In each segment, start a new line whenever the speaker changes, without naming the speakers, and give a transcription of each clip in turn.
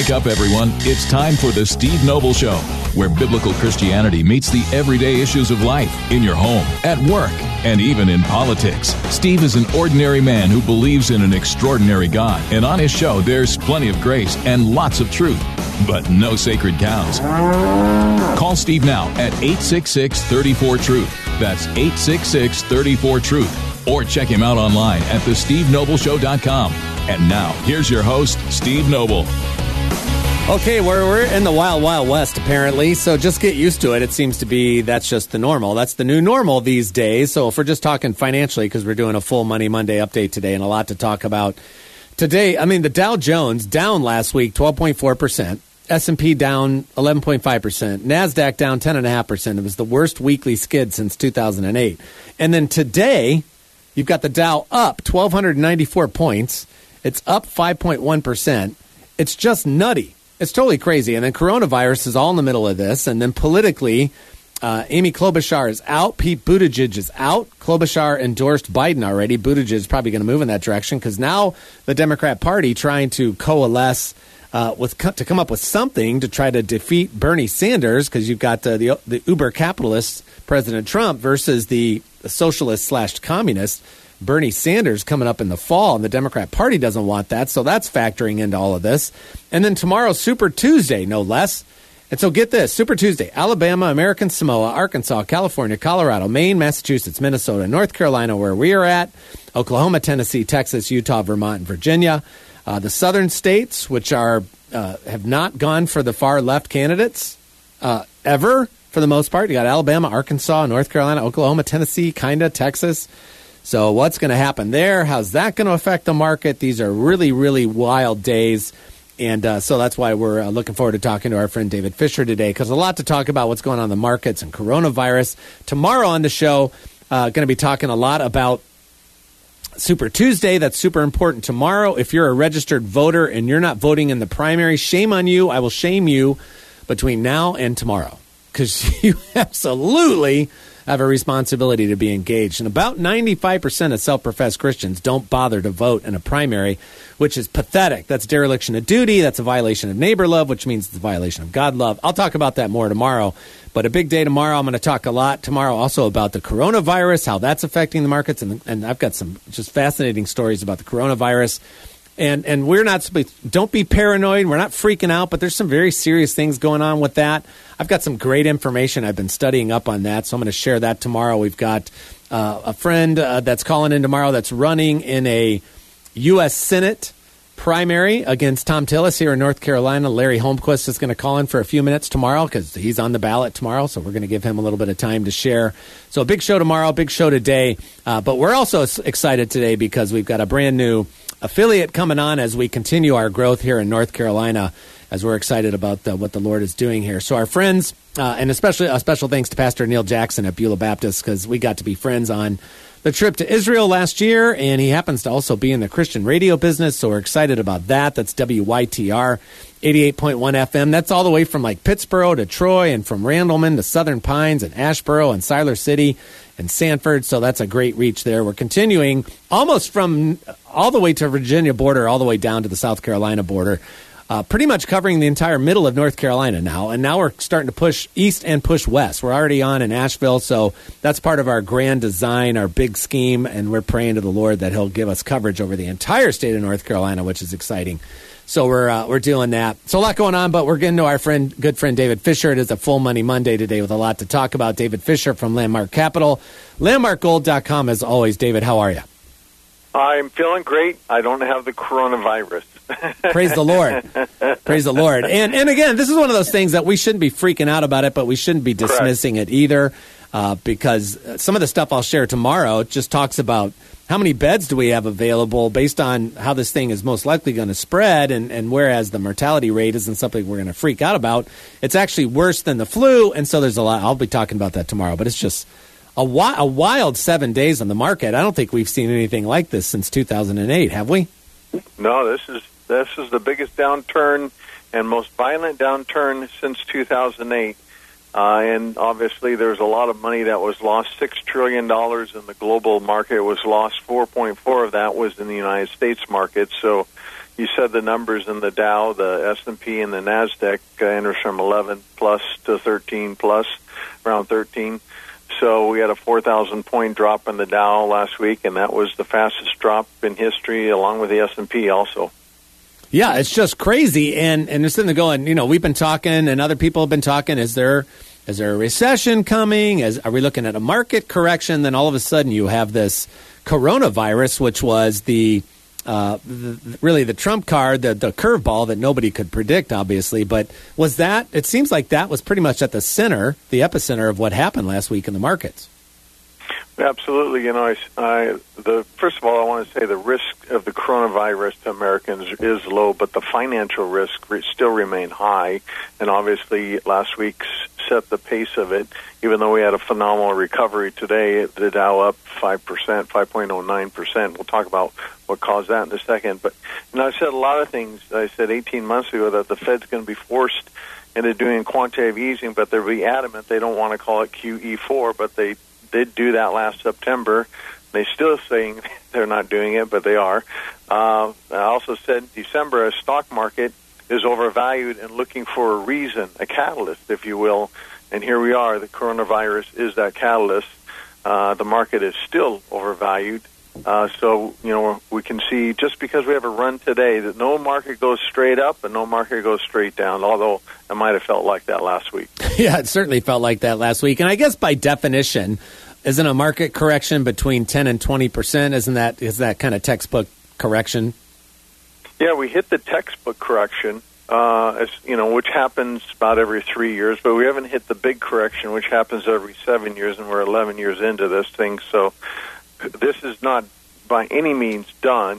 Wake up, everyone. It's time for the Steve Noble Show, where biblical Christianity meets the everyday issues of life in your home, at work, and even in politics. Steve is an ordinary man who believes in an extraordinary God, and on his show, there's plenty of grace and lots of truth, but no sacred cows. Call Steve now at 866-34-TRUTH. That's 866-34-TRUTH. Or check him out online at thestevenobleshow.com. And now, here's your host, Steve Noble.
Okay, we're in the wild, wild west, apparently, so just get used to it. It seems to be that's just the normal. That's the new normal these days. So if we're just talking financially, because we're doing a full Money Monday update today and a lot to talk about today. I mean, the Dow Jones down last week 12.4%. S&P down 11.5%. NASDAQ down 10.5%. It was the worst weekly skid since 2008. And then today, you've got the Dow up 1,294 points. It's up 5.1%. It's just nutty. It's totally crazy. And then coronavirus is all in the middle of this. And then politically, Amy Klobuchar is out. Pete Buttigieg is out. Klobuchar endorsed Biden already. Buttigieg is probably going to move in that direction because now the Democrat Party trying to coalesce to come up with something to try to defeat Bernie Sanders, because you've got the uber capitalist President Trump versus the socialist / communist Bernie Sanders coming up in the fall, and the Democrat Party doesn't want that, so that's factoring into all of this. And then tomorrow, Super Tuesday, no less. And so get this, Super Tuesday, Alabama, American Samoa, Arkansas, California, Colorado, Maine, Massachusetts, Minnesota, North Carolina, where we are at, Oklahoma, Tennessee, Texas, Utah, Vermont, and Virginia. The southern states, which are have not gone for the far left candidates ever, for the most part. You got Alabama, Arkansas, North Carolina, Oklahoma, Tennessee, Texas. So what's going to happen there? How's that going to affect the market? These are really, really wild days. And so that's why we're looking forward to talking to our friend David Fisher today, because a lot to talk about what's going on in the markets and coronavirus. Tomorrow on the show, going to be talking a lot about Super Tuesday. That's super important tomorrow. If you're a registered voter and you're not voting in the primary, shame on you. I will shame you between now and tomorrow, because you absolutely have a responsibility to be engaged. And about 95% of self-professed Christians don't bother to vote in a primary, which is pathetic. That's dereliction of duty. That's a violation of neighbor love, which means it's a violation of God love. I'll talk about that more tomorrow. But a big day tomorrow. I'm going to talk a lot tomorrow also about the coronavirus, how that's affecting the markets. And I've got some just fascinating stories about the coronavirus. And we're not, don't be paranoid. We're not freaking out, but there's some very serious things going on with that. I've got some great information. I've been studying up on that, so I'm going to share that tomorrow. We've got a friend that's calling in tomorrow that's running in a U.S. Senate primary against Tom Tillis here in North Carolina. Larry Holmquist is going to call in for a few minutes tomorrow because he's on the ballot tomorrow, so we're going to give him a little bit of time to share. So a big show tomorrow, big show today. But we're also excited today because we've got a brand new affiliate coming on as we continue our growth here in North Carolina, as we're excited about what the Lord is doing here. So our friends, and especially a special thanks to Pastor Neil Jackson at Beulah Baptist, because we got to be friends on the trip to Israel last year, and he happens to also be in the Christian radio business, so we're excited about that. That's WYTR 88.1 FM. That's all the way from like Pittsburgh to Troy, and from Randleman to Southern Pines and Asheboro and Siler City and Sanford, so that's a great reach there. We're continuing almost from all the way to Virginia border, all the way down to the South Carolina border, pretty much covering the entire middle of North Carolina now. And now we're starting to push east and push west. We're already on in Asheville, so that's part of our grand design, our big scheme, and we're praying to the Lord that he'll give us coverage over the entire state of North Carolina, which is exciting. So we're doing that. So a lot going on, but we're getting to our good friend David Fisher. It is a full Money Monday today with a lot to talk about. David Fisher from Landmark Capital, landmarkgold.com. As always, David, how are you?
I'm feeling great. I don't have the coronavirus.
Praise the Lord. Praise the Lord. And again, this is one of those things that we shouldn't be freaking out about it, but we shouldn't be dismissing it either, because some of the stuff I'll share tomorrow just talks about how many beds do we have available based on how this thing is most likely going to spread, and whereas the mortality rate isn't something we're going to freak out about, it's actually worse than the flu, and so there's a lot. I'll be talking about that tomorrow, but it's just a wild 7 days on the market. I don't think we've seen anything like this since 2008, have we?
No, this is the biggest downturn and most violent downturn since 2008. And obviously there's a lot of money that was lost. $6 trillion in the global market was lost. 4.4 of that was in the United States market. So you said the numbers in the Dow, the S&P, and the NASDAQ enters from 11 plus to 13 plus, around 13. So we had a 4,000-point drop in the Dow last week, and that was the fastest drop in history, along with the S&P also.
Yeah, it's just crazy. And they're sitting there going, we've been talking, and other people have been talking, is there a recession coming? Are we looking at a market correction? Then all of a sudden you have this coronavirus, which was really the trump card, the curveball that nobody could predict, obviously. But it seems like that was pretty much at the epicenter of what happened last week in the markets.
Absolutely. First of all, I want to say the risk of the coronavirus to Americans is low, but the financial risk still remain high. And obviously, last week set the pace of it. Even though we had a phenomenal recovery today, the Dow up 5%, 5.09%. We'll talk about what caused that in a second. But I said a lot of things. I said 18 months ago that the Fed's going to be forced into doing quantitative easing, but they'll be adamant they don't want to call it QE4, but they did do that last September. They're still saying they're not doing it, but they are. I also said in December, a stock market is overvalued and looking for a reason, a catalyst, if you will. And here we are. The coronavirus is that catalyst. The market is still overvalued. So we can see just because we have a run today that no market goes straight up and no market goes straight down, although it might have felt like that last week.
Yeah, it certainly felt like that last week. And I guess by definition, isn't a market correction between 10 and 20%? Is that kind of textbook correction?
Yeah, we hit the textbook correction, which happens about every 3 years, but we haven't hit the big correction, which happens every 7 years, and we're 11 years into this thing. So this is not by any means done,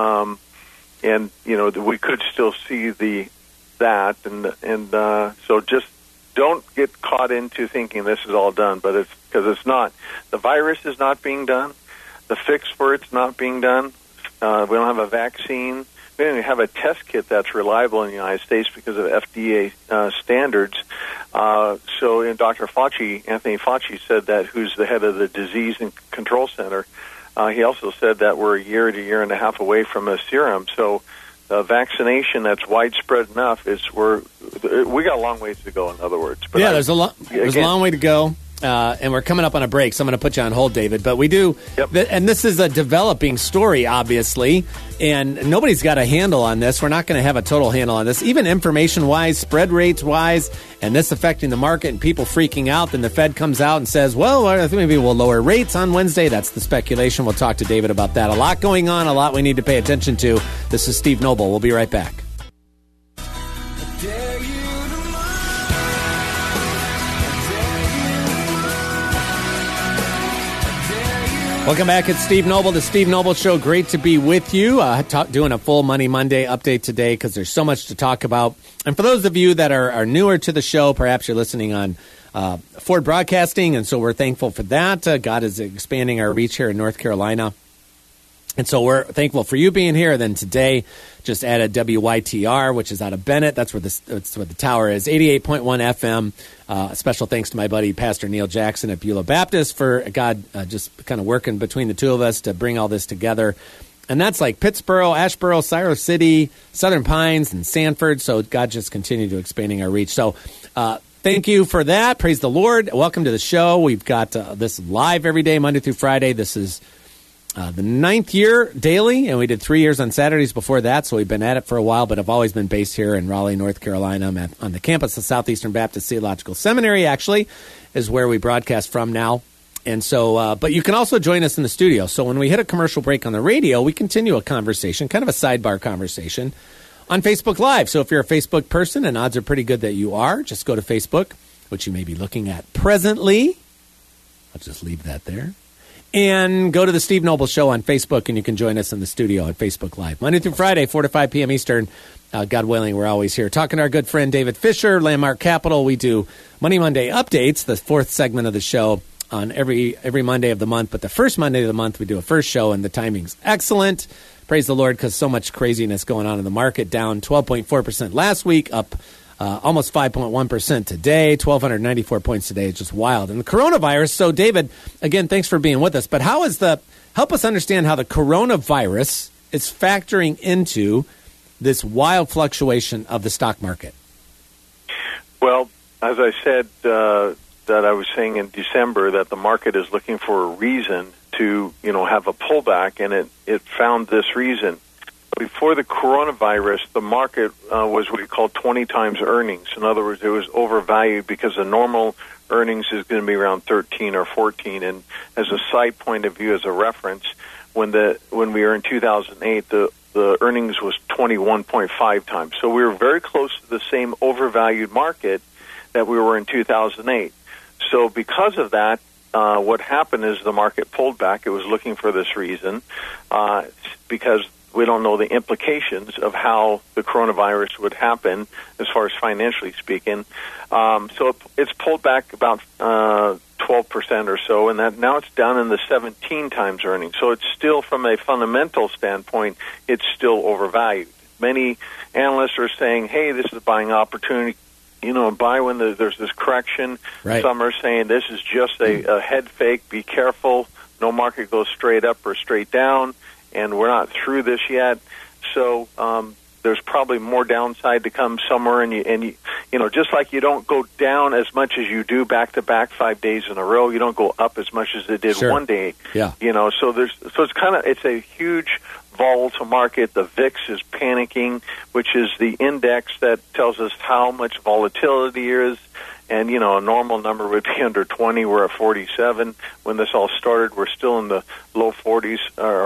and we could still see that, and so just don't get caught into thinking this is all done, but because it's not. The virus is not being done. The fix for it's not being done. We don't have a vaccine. We don't even have a test kit that's reliable in the United States because of FDA standards. So Dr. Fauci, Anthony Fauci, said that, who's the head of the Disease and Control Center, he also said that we're a year to year and a half away from a serum. So vaccination that's widespread enough we got a long ways to go, in other words. But
there's a long way to go. And we're coming up on a break, so I'm going to put you on hold, David. But we do, and this is a developing story, obviously, and nobody's got a handle on this. We're not going to have a total handle on this, even information-wise, spread rates-wise, and this affecting the market and people freaking out. Then the Fed comes out and says, well, I think maybe we'll lower rates on Wednesday. That's the speculation. We'll talk to David about that. A lot going on, a lot we need to pay attention to. This is Steve Noble. We'll be right back. Welcome back. It's Steve Noble, the Steve Noble Show. Great to be with you. Doing a full Money Monday update today because there's so much to talk about. And for those of you that are newer to the show, perhaps you're listening on Ford Broadcasting, and so we're thankful for that. God is expanding our reach here in North Carolina. And so we're thankful for you being here. Then today, just added WYTR, which is out of Bennett. That's where the tower is, 88.1 FM. Special thanks to my buddy, Pastor Neil Jackson at Beulah Baptist for God just kind of working between the two of us to bring all this together. And that's like Pittsboro, Asheboro, Cyrus City, Southern Pines, and Sanford. So God just continued to expanding our reach. So thank you for that. Praise the Lord. Welcome to the show. We've got this live every day, Monday through Friday. This is the 9th year daily, and we did 3 years on Saturdays before that, so we've been at it for a while, but I've always been based here in Raleigh, North Carolina. I'm on the campus of Southeastern Baptist Theological Seminary, actually, is where we broadcast from now. And so, but you can also join us in the studio. So when we hit a commercial break on the radio, we continue a conversation, kind of a sidebar conversation, on Facebook Live. So if you're a Facebook person, and odds are pretty good that you are, just go to Facebook, which you may be looking at presently. I'll just leave that there. And go to the Steve Noble Show on Facebook, and you can join us in the studio on Facebook Live. Monday through Friday, 4 to 5 p.m. Eastern. God willing, we're always here. Talking to our good friend David Fisher, Landmark Capital. We do Money Monday Updates, the 4th segment of the show, on every Monday of the month. But the first Monday of the month, we do a first show, and the timing's excellent. Praise the Lord, because so much craziness going on in the market. Down 12.4% last week, up almost 5.1% today, 1,294 points today. It's just wild. And the coronavirus. So, David, again, thanks for being with us. But help us understand how the coronavirus is factoring into this wild fluctuation of the stock market?
Well, as I said, that I was saying in December, that the market is looking for a reason to, have a pullback, and it found this reason. Before the coronavirus, the market was what we call 20 times earnings. In other words, it was overvalued because the normal earnings is going to be around 13 or 14. And as a side point of view, as a reference, when we were in 2008, the earnings was 21.5 times. So we were very close to the same overvalued market that we were in 2008. So because of that, what happened is the market pulled back. It was looking for this reason because we don't know the implications of how the coronavirus would happen as far as financially speaking. So it's pulled back about 12% or so, and that now it's down in the 17 times earnings. So it's still, from a fundamental standpoint, it's still overvalued. Many analysts are saying, hey, this is a buying opportunity. Buy when there's this correction.
Right.
Some are saying this is just a head fake. Be careful. No market goes straight up or straight down, and we're not through this yet. So there's probably more downside to come somewhere. And you just like you don't go down as much as you do back-to-back 5 days in a row, you don't go up as much as it did one day.
Yeah.
So it's a huge volatile market. The VIX is panicking, which is the index that tells us how much volatility is. And, a normal number would be under 20. We're at 47. When this all started, we're still in the low 40s,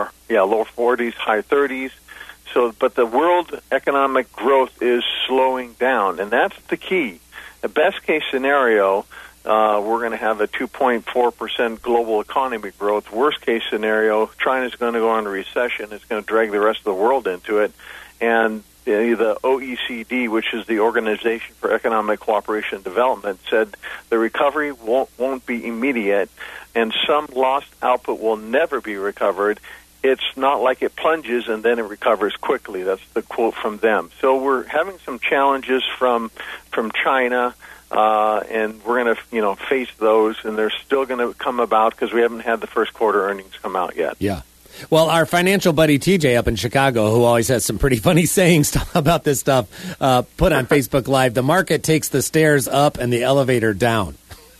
high 30s. So, but the world economic growth is slowing down, and that's the key. The best case scenario, we're going to have a 2.4% global economy growth. Worst case scenario, China's going to go into recession. It's going to drag the rest of the world into it. And the OECD, which is the Organization for Economic Cooperation and Development, said the recovery won't be immediate, and some lost output will never be recovered. It's not like it plunges and then it recovers quickly. That's the quote from them. So we're having some challenges from China, and we're going to face those, and they're still going to come about because we haven't had the first quarter earnings come out yet.
Yeah. Well, our financial buddy TJ up in Chicago, who always has some pretty funny sayings about this stuff, put on Facebook Live, the market takes the stairs up and the elevator down.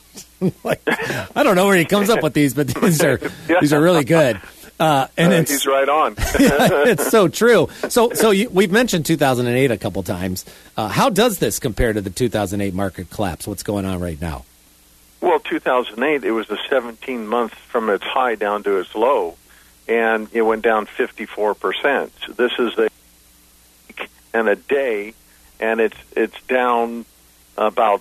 I don't know where he comes up with these, but these are really good.
He's right on.
It's so true. So we've mentioned 2008 a couple times. How does this compare to the 2008 market collapse? What's going on right now?
Well, 2008, it was the 17 months from its high down to its low, and it went down 54%. So this is a week and a day, and it's down about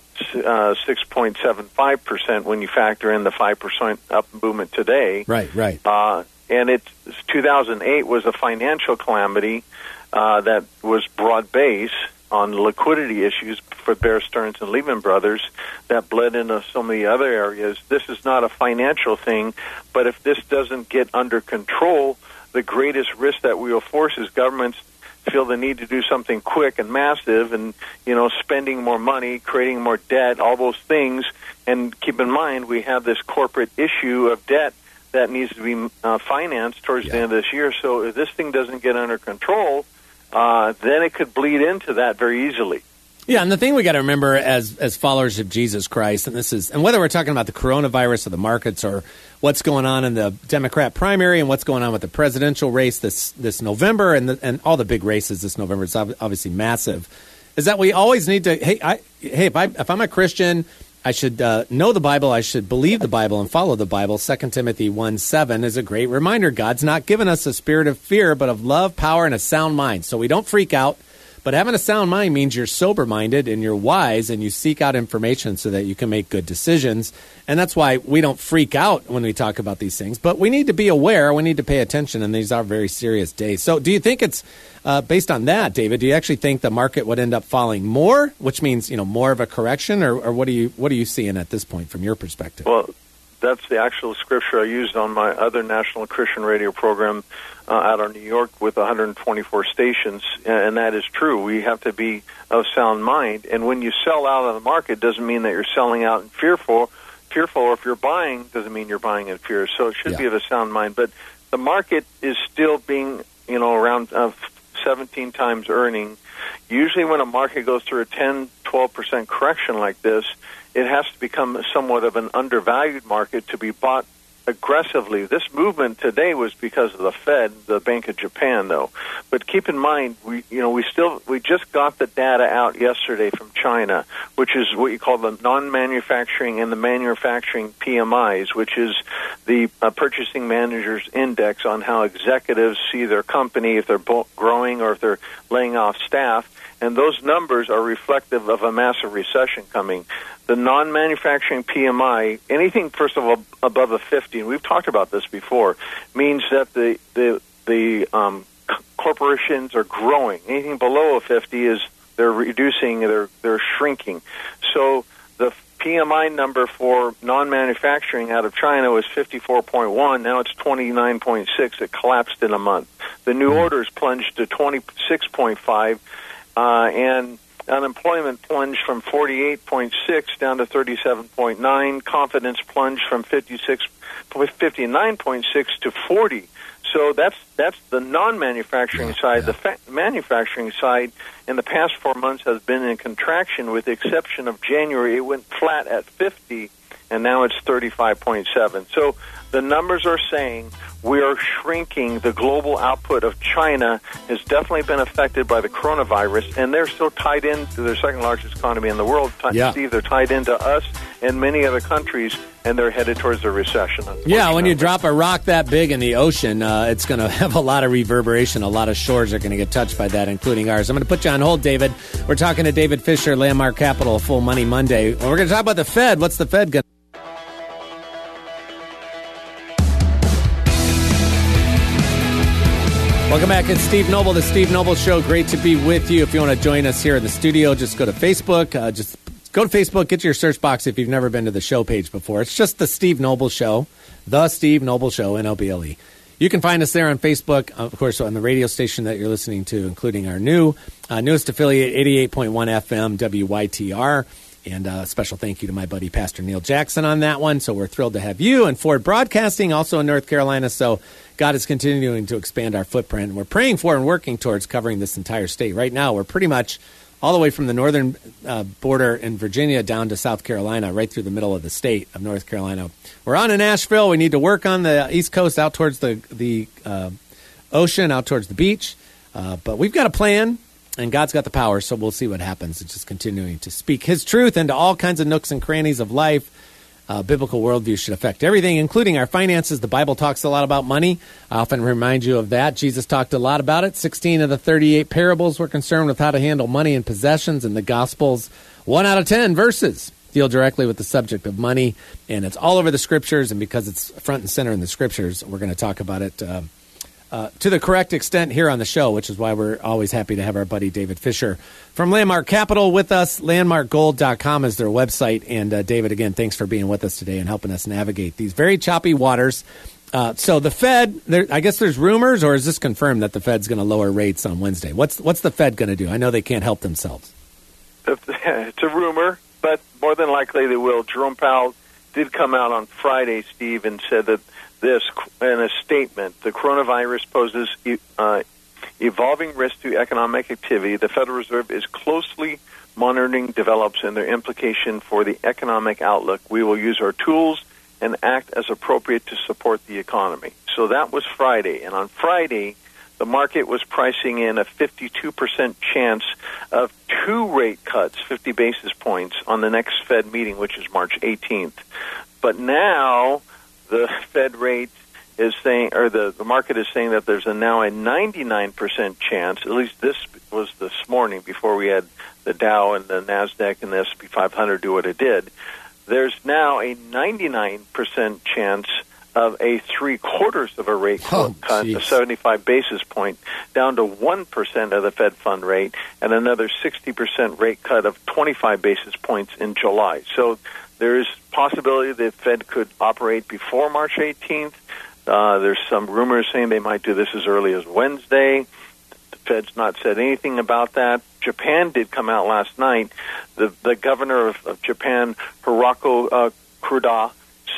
6.75% when you factor in the 5% up movement today.
Right.
And 2008 was a financial calamity that was broad-based on liquidity issues for Bear Stearns and Lehman Brothers that bled into so many other areas. This is not a financial thing, but if this doesn't get under control, the greatest risk that we will force is governments feel the need to do something quick and massive and, spending more money, creating more debt, all those things. And keep in mind, we have this corporate issue of debt that needs to be financed towards the end of this year. So if this thing doesn't get under control, then it could bleed into that very easily.
Yeah, and the thing we got to remember as followers of Jesus Christ, and whether we're talking about the coronavirus or the markets or what's going on in the Democrat primary and what's going on with the presidential race this November and all the big races this November, it's obviously massive, is that we always need to, if I'm a Christian, I should know the Bible, I should believe the Bible and follow the Bible. 2 Timothy 1:7 is a great reminder. God's not given us a spirit of fear, but of love, power, and a sound mind. So we don't freak out. But having a sound mind means you're sober-minded and you're wise and you seek out information so that you can make good decisions. And that's why we don't freak out when we talk about these things. But we need to be aware. We need to pay attention. And these are very serious days. So do you think it's based on that, David, do you actually think the market would end up falling more, which means, more of a correction? Or what are you seeing at this point from your perspective?
Well, that's the actual scripture I used on my other national Christian radio program out of New York with 124 stations, and that is true. We have to be of sound mind, and when you sell out of the market, doesn't mean that you're selling out and fearful, or if you're buying, doesn't mean you're buying in fear. So it should be of a sound mind, but the market is still being, around 17 times earning. Usually when a market goes through a 10, 12% correction like this, it has to become somewhat of an undervalued market to be bought aggressively. This movement today was because of the Fed, the Bank of Japan, though. But keep in mind, we just got the data out yesterday from China, which is what you call the non-manufacturing and the manufacturing PMIs, which is the Purchasing Managers Index on how executives see their company, if they're growing or if they're laying off staff. And those numbers are reflective of a massive recession coming. The non-manufacturing PMI, anything, first of all, above a 50, and we've talked about this before, means that the corporations are growing. Anything below a 50 is they're reducing, they're shrinking. So the PMI number for non-manufacturing out of China was 54.1. Now it's 29.6. It collapsed in a month. The new orders plunged to 26.5. And unemployment plunged from 48.6 down to 37.9. Confidence plunged from 59.6 to 40. So that's the non-manufacturing side. Yeah. The manufacturing side in the past 4 months has been in contraction, with the exception of January. It went flat at 50, and now it's 35.7. So the numbers are saying we are shrinking. The global output of China has definitely been affected by the coronavirus, and they're still tied into their second largest economy in the world. Steve, they're tied into us and many other countries, and they're headed towards a recession.
Yeah, when you drop a rock that big in the ocean, it's going to have a lot of reverberation. A lot of shores are going to get touched by that, including ours. I'm going to put you on hold, David. We're talking to David Fisher, Landmark Capital, Full Money Monday. And we're going to talk about the Fed. What's the Fed going to... Welcome back. It's Steve Noble, the Steve Noble Show. Great to be with you. If you want to join us here in the studio, just go to Facebook. Just go to Facebook, get to your search box if you've never been to the show page before. It's just the Steve Noble Show, the Steve Noble Show, N-O-B-L-E. You can find us there on Facebook, of course, on the radio station that you're listening to, including our newest affiliate, 88.1 FM, WYTR. And a special thank you to my buddy, Pastor Neil Jackson, on that one. So we're thrilled to have you, and Ford Broadcasting, also in North Carolina. So God is continuing to expand our footprint. We're praying for and working towards covering this entire state. Right now, we're pretty much all the way from the northern border in Virginia down to South Carolina, right through the middle of the state of North Carolina. We're on in Asheville. We need to work on the East Coast out towards the ocean, out towards the beach. But we've got a plan. And God's got the power, so we'll see what happens. It's just continuing to speak His truth into all kinds of nooks and crannies of life. Biblical worldview should affect everything, including our finances. The Bible talks a lot about money. I often remind you of that. Jesus talked a lot about it. 16 of the 38 parables were concerned with how to handle money and possessions, and the Gospels, 1 out of 10 verses, deal directly with the subject of money. And it's all over the Scriptures, and because it's front and center in the Scriptures, we're going to talk about it to the correct extent here on the show, which is why we're always happy to have our buddy David Fisher from Landmark Capital with us. LandmarkGold.com is their website. And David, again, thanks for being with us today and helping us navigate these very choppy waters. So the Fed, I guess there's rumors, or is this confirmed that the Fed's going to lower rates on Wednesday? What's the Fed going to do? I know they can't help themselves.
It's a rumor, but more than likely they will. Jerome Powell did come out on Friday, Steve, and said that this in a statement: the coronavirus poses evolving risk to economic activity. The Federal Reserve is closely monitoring develops and their implication for the economic outlook. We will use our tools and act as appropriate to support the economy. So that was Friday. And on Friday, the market was pricing in a 52% chance of 2 rate cuts, 50 basis points, on the next Fed meeting, which is March 18th. But now the Fed rate is saying, or the market is saying that there's now a 99% chance, at least this was this morning before we had the Dow and the NASDAQ and the S&P 500 do what it did. There's now a 99% chance of a 3/4 of a rate cut, a 75 basis point, down to 1% of the Fed fund rate, and another 60% rate cut of 25 basis points in July. So there is possibility the Fed could operate before March 18th. There's some rumors saying they might do this as early as Wednesday. The Fed's not said anything about that. Japan did come out last night. The governor of Japan, Hiroki Kuroda,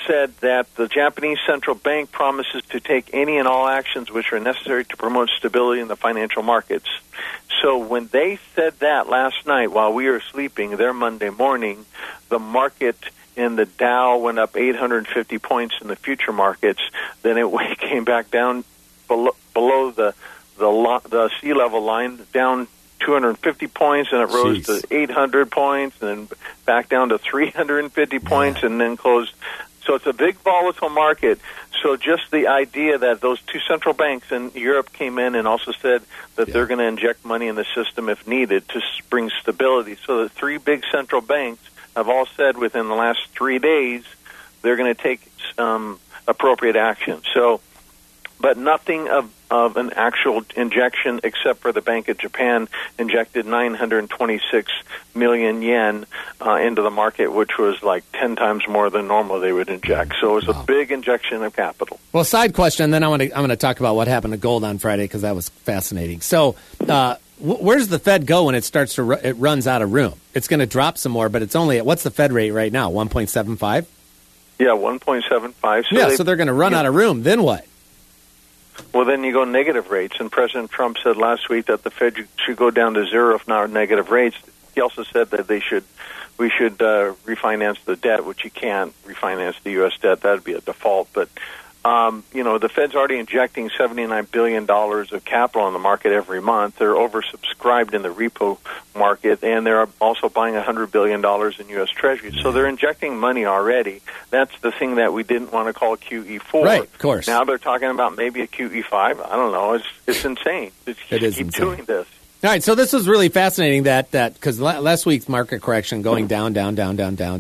said that the Japanese central bank promises to take any and all actions which are necessary to promote stability in the financial markets. So when they said that last night while we were sleeping, their Monday morning, the market in the Dow went up 850 points in the future markets. Then it came back down below the sea level line, down 250 points, and it rose to 800 points, and then back down to 350 points, and then closed. So it's a big volatile market. So just the idea that those two central banks in Europe came in and also said that they're going to inject money in the system if needed to bring stability. So the three big central banks have all said within the last 3 days they're going to take appropriate action. So, but nothing of an actual injection except for the Bank of Japan injected 926 million yen into the market, which was like 10 times more than normal they would inject. So it was a big injection of capital.
Well, side question, then I'm going to talk about what happened to gold on Friday because that was fascinating. So where does the Fed go when it starts to it runs out of room? It's going to drop some more, but it's only at what's the Fed rate right now? 1.75?
Yeah, 1.75.
So they're going to run out of room. Then what?
Well, then you go negative rates. And President Trump said last week that the Fed should go down to zero, if not negative rates. He also said that we should refinance the debt, which you can't refinance the U.S. debt. That would be a default. But, the Fed's already injecting $79 billion of capital in the market every month. They're oversubscribed in the repo market, and they're also buying $100 billion in U.S. Treasuries. So they're injecting money already. That's the thing that we didn't want to call QE4.
Right, of course.
Now they're talking about maybe a QE5. I don't know. It's insane.
It is
keep
insane.
doing this.
All right, so this was really fascinating that because last week's market correction going down, Dow down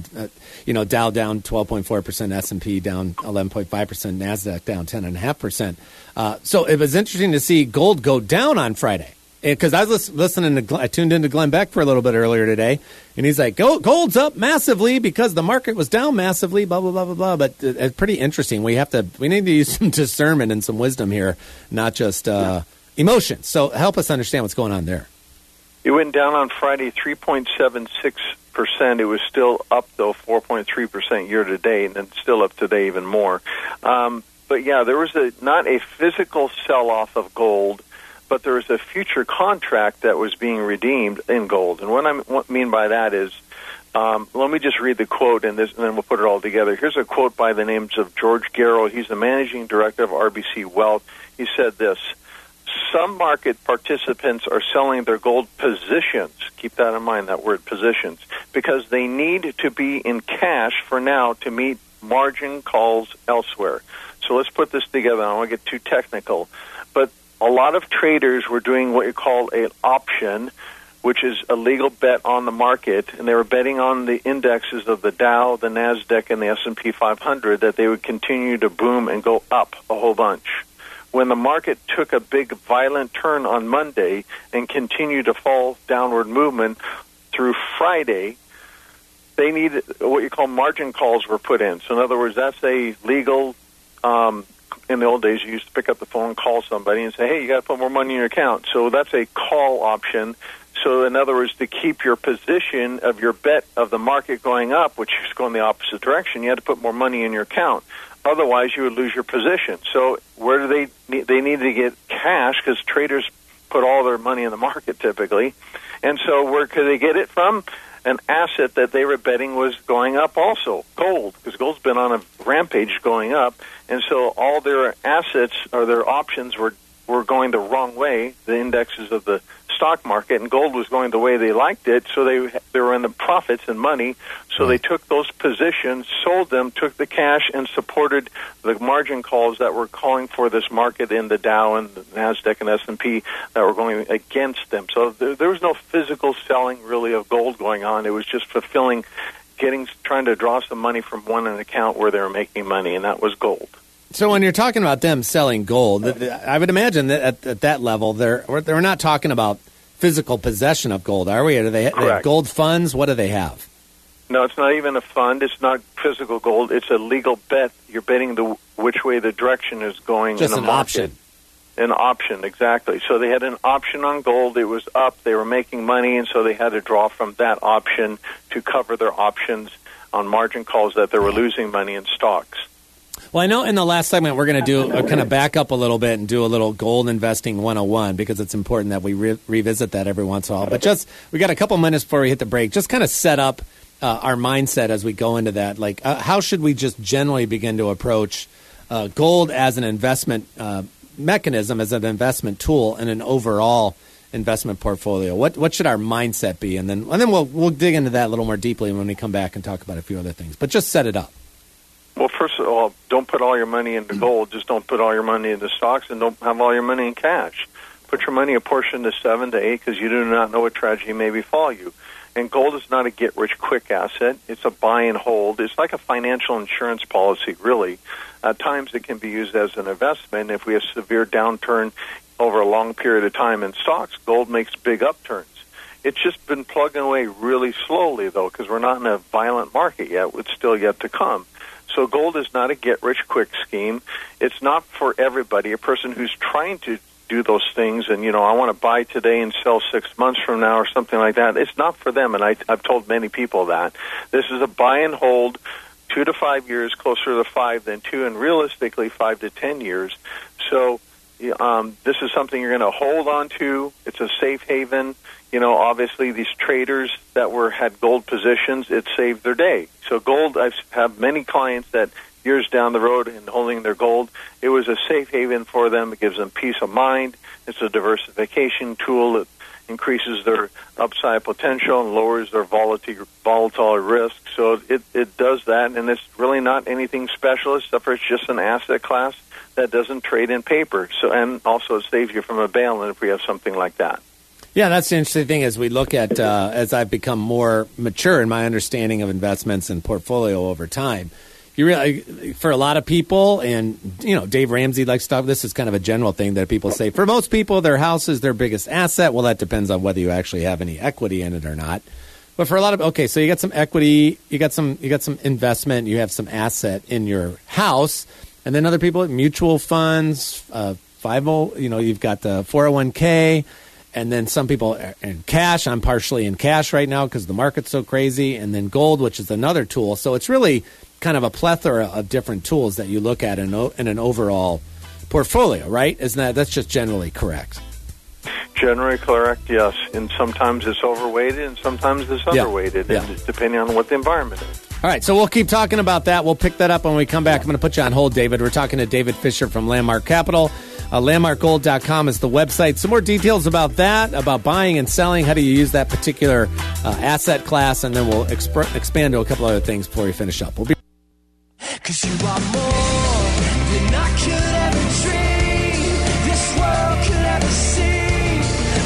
12.4%, S&P down 11.5%, NASDAQ down 10.5%. So it was interesting to see gold go down on Friday because I was I tuned into Glenn Beck for a little bit earlier today, and he's like, gold's up massively because the market was down massively, blah, blah, blah, blah, blah. But it's pretty interesting. We need to use some discernment and some wisdom here, not just emotions. So help us understand what's going on there.
It went down on Friday 3.76%. It was still up, though, 4.3% year to date, and still up today even more. But, yeah, there was not a physical sell-off of gold, but there was a future contract that was being redeemed in gold. And what I mean by that is, let me just read the quote, and then we'll put it all together. Here's a quote by the names of George Garrow. He's the managing director of RBC Wealth. He said this: some market participants are selling their gold positions. Keep that in mind, that word positions, because they need to be in cash for now to meet margin calls elsewhere. So let's put this together. I don't want to get too technical, but a lot of traders were doing what you call an option, which is a legal bet on the market, and they were betting on the indexes of the Dow, the NASDAQ, and the S&P 500 that they would continue to boom and go up a whole bunch. When the market took a big violent turn on Monday and continued to fall downward movement through Friday, they needed what you call margin calls were put in. So in other words, that's a legal, in the old days you used to pick up the phone and call somebody and say, hey, you got to put more money in your account. So that's a call option. So in other words, to keep your position of your bet of the market going up, which is going the opposite direction, you had to put more money in your account. Otherwise, you would lose your position. So where do they need to get cash because traders put all their money in the market typically. And so where could they get it from? An asset that they were betting was going up also, gold, because gold's been on a rampage going up. And so all their assets or their options were going the wrong way, the indexes of the stock market, and gold was going the way they liked it, so they were in the profits and money. So they took those positions, sold them, took the cash, and supported the margin calls that were calling for this market in the Dow and the NASDAQ and S&P that were going against them. So there was no physical selling really of gold going on. It was just fulfilling, trying to draw some money from one account where they were making money, and that was gold.
So when you're talking about them selling gold, I would imagine that at that level, they're not talking about physical possession of gold, are we? Or do they have gold funds? What do they have?
No, it's not even a fund. It's not physical gold. It's a legal bet. You're betting which way the direction is going
Just
in the market.
Option.
An option, exactly. So they had an option on gold. It was up. They were making money, and so they had to draw from that option to cover their options on margin calls that they were losing money in stocks.
Well, I know in the last segment we're going to do kind of back up a little bit and do a little gold investing 101 because it's important that we revisit that every once in a while. But we got a couple minutes before we hit the break. Just kind of set up our mindset as we go into that. Like, how should we just generally begin to approach gold as an investment mechanism, as an investment tool, and an overall investment portfolio? What should our mindset be? And then we'll dig into that a little more deeply when we come back and talk about a few other things. But just set it up.
Well, first of all, don't put all your money into gold. Just don't put all your money into stocks, and don't have all your money in cash. Put your money apportioned to 7 to 8 because you do not know what tragedy may befall you. And gold is not a get-rich-quick asset. It's a buy and hold. It's like a financial insurance policy, really. At times it can be used as an investment. If we have severe downturn over a long period of time in stocks, gold makes big upturns. It's just been plugging away really slowly, though, because we're not in a violent market yet. It's still yet to come. So gold is not a get-rich-quick scheme. It's not for everybody. A person who's trying to do those things and, I want to buy today and sell 6 months from now or something like that, it's not for them, and I've told many people that. This is a buy and hold, 2 to 5 years, closer to 5 than 2, and realistically 5 to 10 years. So this is something you're going to hold on to. It's a safe haven. Obviously these traders that had gold positions, it saved their day. So gold, I've had many clients that years down the road in holding their gold, it was a safe haven for them. It gives them peace of mind. It's a diversification tool that increases their upside potential and lowers their volatile risk. So it does that, and it's really not anything special except for it's just an asset class that doesn't trade in paper. So, and also it saves you from a bail-in if we have something like that.
Yeah, that's the interesting thing as we look at, as I've become more mature in my understanding of investments and portfolio over time. You really, for a lot of people, and, Dave Ramsey likes to talk, this is kind of a general thing that people say. For most people, their house is their biggest asset. Well, that depends on whether you actually have any equity in it or not. But for a lot of, so you got some equity, you got some investment, you have some asset in your house. And then other people, mutual funds, 50, you've got the 401k. And then some people are in cash. I'm partially in cash right now because the market's so crazy. And then gold, which is another tool. So it's really kind of a plethora of different tools that you look at in an overall portfolio, right? That's just generally correct?
Generally correct, yes. And sometimes it's overweighted and sometimes it's underweighted, and depending on what the environment is.
All right, so we'll keep talking about that. We'll pick that up when we come back. I'm going to put you on hold, David. We're talking to David Fisher from Landmark Capital. LandmarkGold.com is the website. Some more details about that, about buying and selling. How do you use that particular asset class? And then we'll expand to a couple other things before we finish up. We'll be
'Cause you are more than I could ever dream. This world could ever see.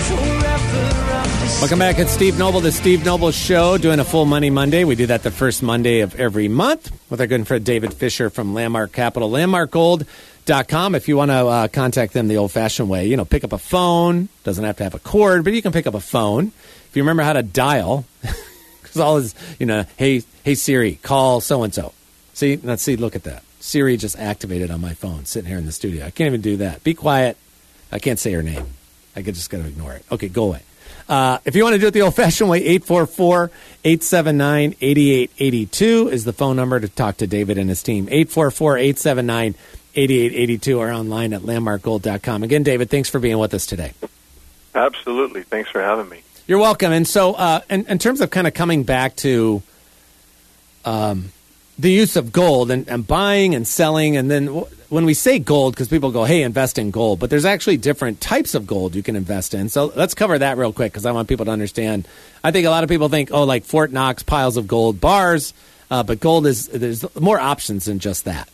Forever I'm the
Welcome back. It's Steve Noble, the Steve Noble Show, doing a Full Money Monday. We do that the first Monday of every month with our good friend David Fisher from Landmark Capital. LandmarkGold.com if you want to contact them the old-fashioned way. Pick up a phone. Doesn't have to have a cord, but you can pick up a phone. If you remember how to dial, because all is, hey Siri, call so-and-so. See, look at that. Siri just activated on my phone, sitting here in the studio. I can't even do that. Be quiet. I can't say her name. I just got to ignore it. Okay, go away. If you want to do it the old-fashioned way, 844-879-8882 is the phone number to talk to David and his team. 844-879-8882 or online at landmarkgold.com. Again, David, thanks for being with us today.
Absolutely. Thanks for having me.
You're welcome. And so in terms of kind of coming back to the use of gold and buying and selling, and then when we say gold, because people go, hey, invest in gold, but there's actually different types of gold you can invest in. So let's cover that real quick because I want people to understand. I think a lot of people think, like Fort Knox, piles of gold bars, but gold there's more options than just that.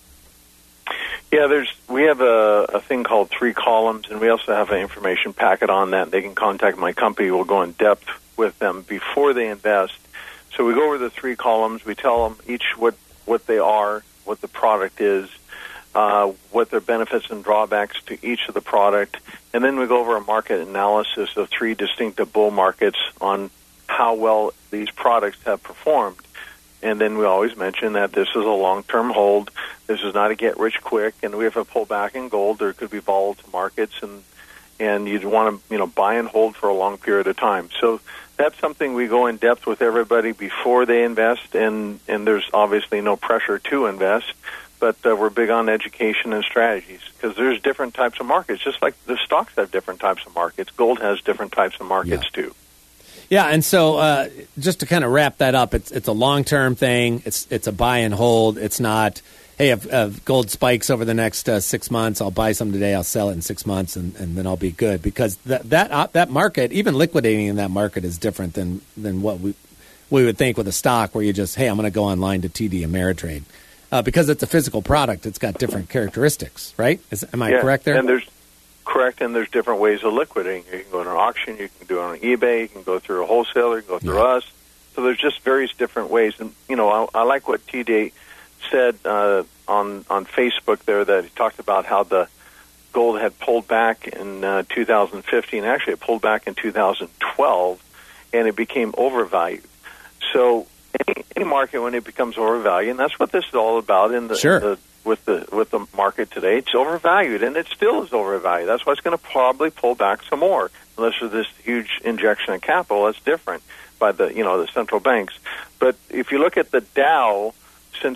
Yeah, we have a thing called 3 columns, and we also have an information packet on that. They can contact my company. We'll go in depth with them before they invest. So we go over the 3 columns. We tell them each what they are, what the product is, what their benefits and drawbacks to each of the product, and then we go over a market analysis of 3 distinctive bull markets on how well these products have performed. And then we always mention that this is a long-term hold. This is not a get-rich-quick, and we have a pullback in gold. There could be volatile markets, and you'd want to buy and hold for a long period of time. So that's something we go in depth with everybody before they invest, and there's obviously no pressure to invest, but we're big on education and strategies because there's different types of markets. Just like the stocks have different types of markets, gold has different types of markets too.
Yeah, and so just to kind of wrap that up, it's a long-term thing. It's a buy and hold. It's not, hey, if gold spikes over the next 6 months, I'll buy some today, I'll sell it in 6 months, and then I'll be good. Because that market, even liquidating in that market, is different than what we would think with a stock where you just, hey, I'm going to go online to TD Ameritrade. Because it's a physical product, it's got different characteristics, right? Am I correct there?
And there's different ways of liquidating. You can go to an auction, you can do it on eBay, you can go through a wholesaler, you can go through us. So there's just various different ways. And, I like what TD said on Facebook there, that he talked about how the gold had pulled back in 2015. Actually, it pulled back in 2012, and it became overvalued. So any market, when it becomes overvalued, and that's what this is all about with the market today, it's overvalued, and it still is overvalued. That's why it's going to probably pull back some more, unless there's this huge injection of capital. That's different by the central banks. But if you look at the Dow, since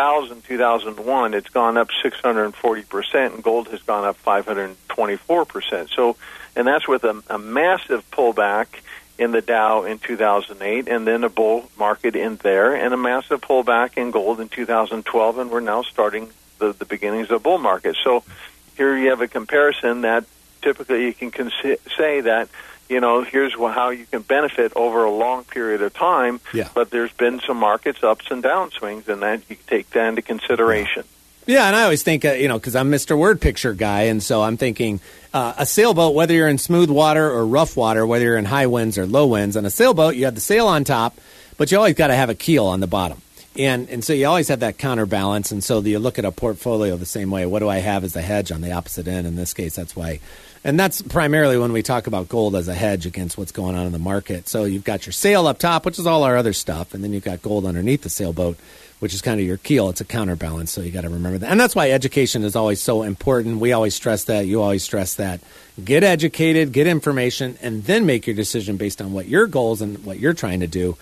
2001, it's gone up 640%, and gold has gone up 524%. So, and that's with a massive pullback in the Dow in 2008, and then a bull market in there, and a massive pullback in gold in 2012, and we're now starting the beginnings of a bull market. So here you have a comparison that typically you can say that, here's how you can benefit over a long period of time, but there's been some markets ups and downswings, and that you take that into consideration.
Yeah, and I always think, because I'm Mr. Word Picture guy, and so I'm thinking a sailboat, whether you're in smooth water or rough water, whether you're in high winds or low winds, on a sailboat, you have the sail on top, but you always got to have a keel on the bottom. And so you always have that counterbalance, and so you look at a portfolio the same way. What do I have as a hedge on the opposite end? In this case, that's why. And that's primarily when we talk about gold as a hedge against what's going on in the market. So you've got your sail up top, which is all our other stuff, and then you've got gold underneath the sailboat, which is kind of your keel. It's a counterbalance, so you got to remember that. And that's why education is always so important. We always stress that. You always stress that. Get educated, get information, and then make your decision based on what your goals and what you're trying to do.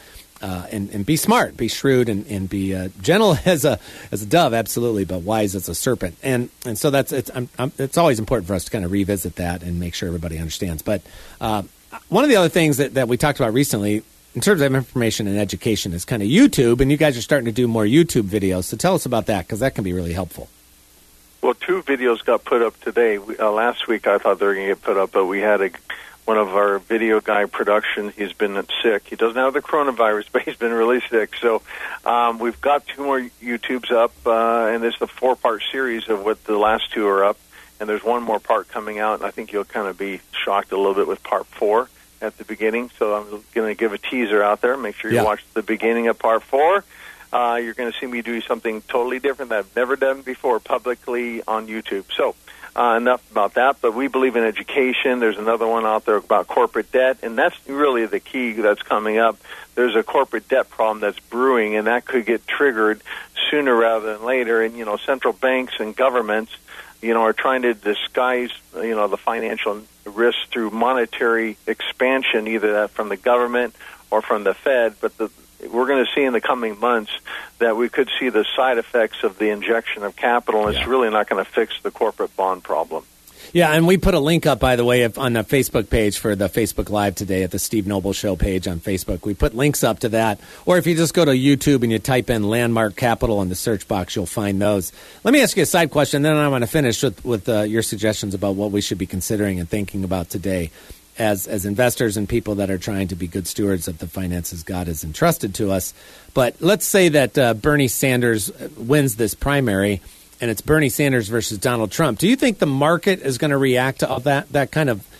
And be smart, be shrewd, and be gentle as a dove, absolutely, but wise as a serpent. And so it's always important for us to kind of revisit that and make sure everybody understands. But one of the other things that we talked about recently, in terms of information and education, is kind of YouTube, and you guys are starting to do more YouTube videos. So tell us about that, because that can be really helpful.
Well, 2 videos got put up today. Last week I thought they were going to get put up, but we had one of our video guy production. He's been sick. He doesn't have the coronavirus, but he's been really sick. So we've got 2 more YouTubes up, and it's a 4-part series of what the last 2 are up. And there's one more part coming out, and I think you'll kind of be shocked a little bit with part 4 at the beginning. So I'm going to give a teaser out there. Make sure you watch the beginning of part 4. You're going to see me do something totally different that I've never done before publicly on YouTube. So enough about that, but we believe in education. There's another one out there about corporate debt, and that's really the key that's coming up. There's a corporate debt problem that's brewing, and that could get triggered sooner rather than later. And, central banks and governments, are trying to disguise, the financial risk through monetary expansion, either that from the government or from the Fed. But we're going to see in the coming months that we could see the side effects of the injection of capital, and it's really not going to fix the corporate bond problem.
Yeah, and we put a link up, by the way, on the Facebook page for the Facebook Live today at the Steve Noble Show page on Facebook. We put links up to that. Or if you just go to YouTube and you type in Landmark Capital in the search box, you'll find those. Let me ask you a side question, then I want to finish with your suggestions about what we should be considering and thinking about today as investors and people that are trying to be good stewards of the finances God has entrusted to us. But let's say that Bernie Sanders wins this primary, and it's Bernie Sanders versus Donald Trump. Do you think the market is going to react to all that? That kind of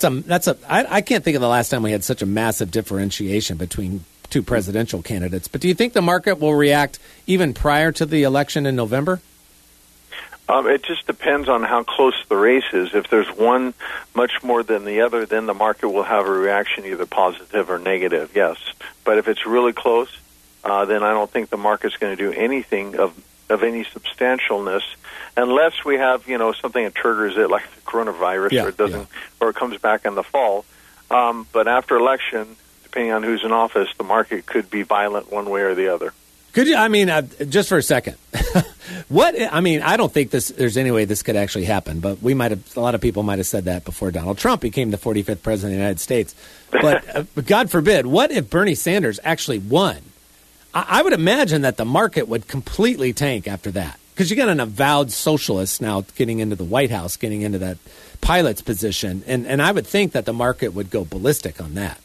I can't think of the last time we had such a massive differentiation between 2 presidential candidates. But do you think the market will react even prior to the election in November?
It just depends on how close the race is. If there's one much more than the other, then the market will have a reaction, either positive or negative, yes. But if it's really close, then I don't think the market's going to do anything of any substantialness, unless we have, something that triggers it, like the coronavirus, or it doesn't, or it comes back in the fall. But after election, depending on who's in office, the market could be violent one way or the other.
Could you? I mean, just for a second, I don't think there's any way this could actually happen. But a lot of people might have said that before Donald Trump became the 45th president of the United States. But God forbid, what if Bernie Sanders actually won? I would imagine that the market would completely tank after that, because you got an avowed socialist now getting into the White House, getting into that pilot's position, and I would think that the market would go ballistic on that,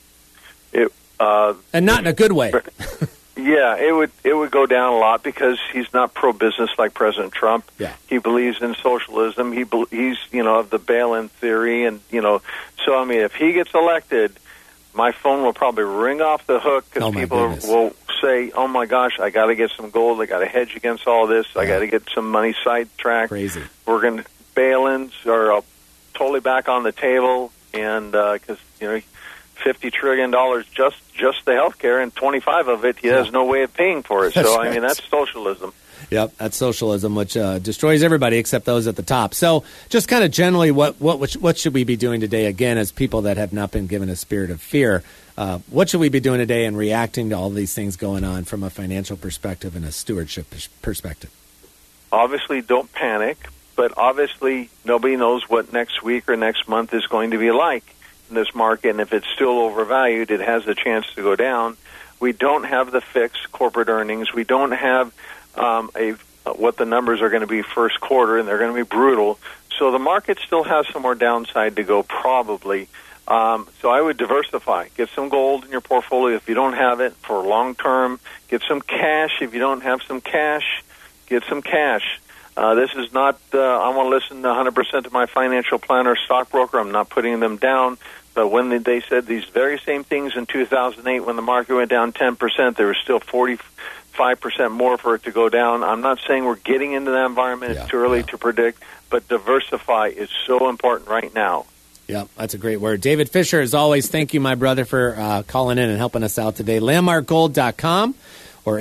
and not in a good way.
Yeah, it would go down a lot because he's not pro-business like President Trump.
Yeah.
He believes in socialism. He's of the bail-in theory, and so I mean, if he gets elected, my phone will probably ring off the hook because people will say, "Oh my gosh, I got to get some gold. I got to hedge against all this. I got to get some money sidetracked.
Crazy.
We're going to bail-ins are totally back on the table, and because $50 trillion just the health care, and 25 of it he has no way of paying for it. So, I mean, that's socialism.
Yep, that's socialism, which destroys everybody except those at the top. So just kind of generally, what should we be doing today, again, as people that have not been given a spirit of fear? What should we be doing today in reacting to all these things going on from a financial perspective and a stewardship perspective?
Obviously, don't panic, but obviously nobody knows what next week or next month is going to be like in this market, and if it's still overvalued, it has a chance to go down. We don't have the fixed corporate earnings. We don't have what the numbers are going to be first quarter, and they're going to be brutal. So the market still has some more downside to go, probably. So I would diversify. Get some gold in your portfolio if you don't have it for long term. Get some cash if you don't have some cash. Get some cash. This is not, I want to listen 100% to my financial planner, stockbroker. I'm not putting them down. But when they said these very same things in 2008, when the market went down 10%, there was still 45% more for it to go down. I'm not saying we're getting into that environment. It's too early to predict. But diversify is so important right now.
Yeah, that's a great word. David Fisher, as always, thank you, my brother, for calling in and helping us out today. LandmarkGold.com or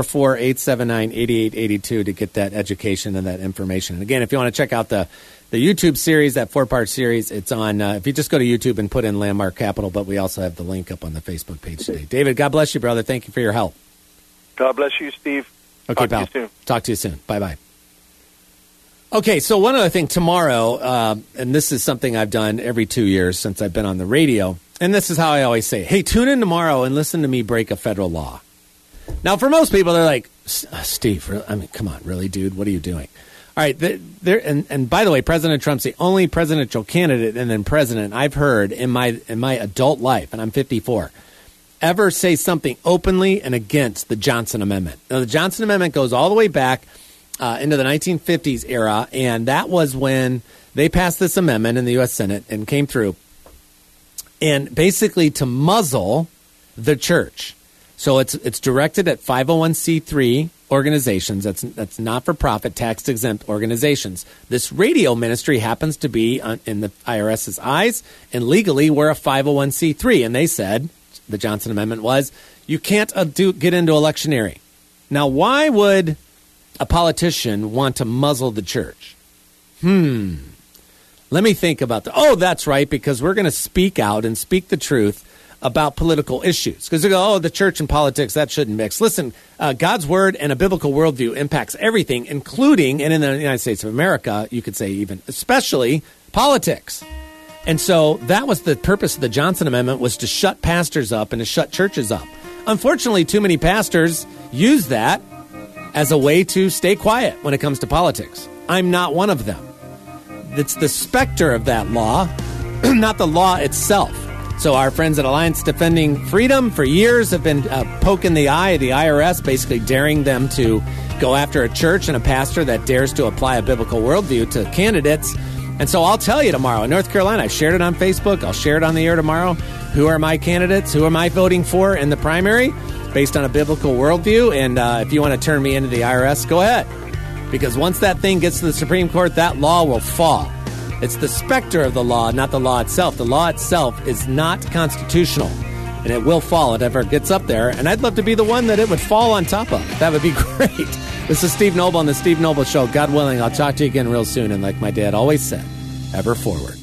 844-879-8882 to get that education and that information. And again, if you want to check out the YouTube series, that 4-part series, it's on, if you just go to YouTube and put in Landmark Capital, but we also have the link up on the Facebook page today. David, God bless you, brother. Thank you for your help.
God bless you, Steve.
Okay, pal. Talk to you soon. Bye-bye. Okay, so one other thing tomorrow, and this is something I've done every 2 years since I've been on the radio, and this is how I always say, hey, tune in tomorrow and listen to me break a federal law. Now, for most people, they're like, Steve, I mean, come on, really, dude? What are you doing? All right, and by the way, President Trump's the only presidential candidate and then president I've heard in my adult life, and I'm 54, ever say something openly and against the Johnson Amendment. Now, the Johnson Amendment goes all the way back into the 1950s era, and that was when they passed this amendment in the U.S. Senate and came through, and basically to muzzle the church. So it's directed at 501c3 organizations. That's not-for-profit, tax-exempt organizations. This radio ministry happens to be in the IRS's eyes, and legally we're a 501c3. And they said, the Johnson Amendment was, you can't get into electioneering. Now, why would a politician want to muzzle the church? Let me think about that. Oh, that's right, because we're going to speak out and speak the truth about political issues. Because they go, the church and politics, that shouldn't mix. Listen, God's word and a biblical worldview impacts everything, including, and in the United States of America, you could say even, especially politics. And so that was the purpose of the Johnson Amendment, was to shut pastors up and to shut churches up. Unfortunately, too many pastors use that as a way to stay quiet when it comes to politics. I'm not one of them. It's the specter of that law, not the law itself. So our friends at Alliance Defending Freedom for years have been poking the eye of the IRS, basically daring them to go after a church and a pastor that dares to apply a biblical worldview to candidates. And so I'll tell you tomorrow in North Carolina, I shared it on Facebook. I'll share it on the air tomorrow. Who are my candidates? Who am I voting for in the primary based on a biblical worldview? And if you want to turn me into the IRS, go ahead. Because once that thing gets to the Supreme Court, that law will fall. It's the specter of the law, not the law itself. The law itself is not constitutional, and it will fall if it ever gets up there. And I'd love to be the one that it would fall on top of. That would be great. This is Steve Noble on The Steve Noble Show. God willing, I'll talk to you again real soon. And like my dad always said, ever forward.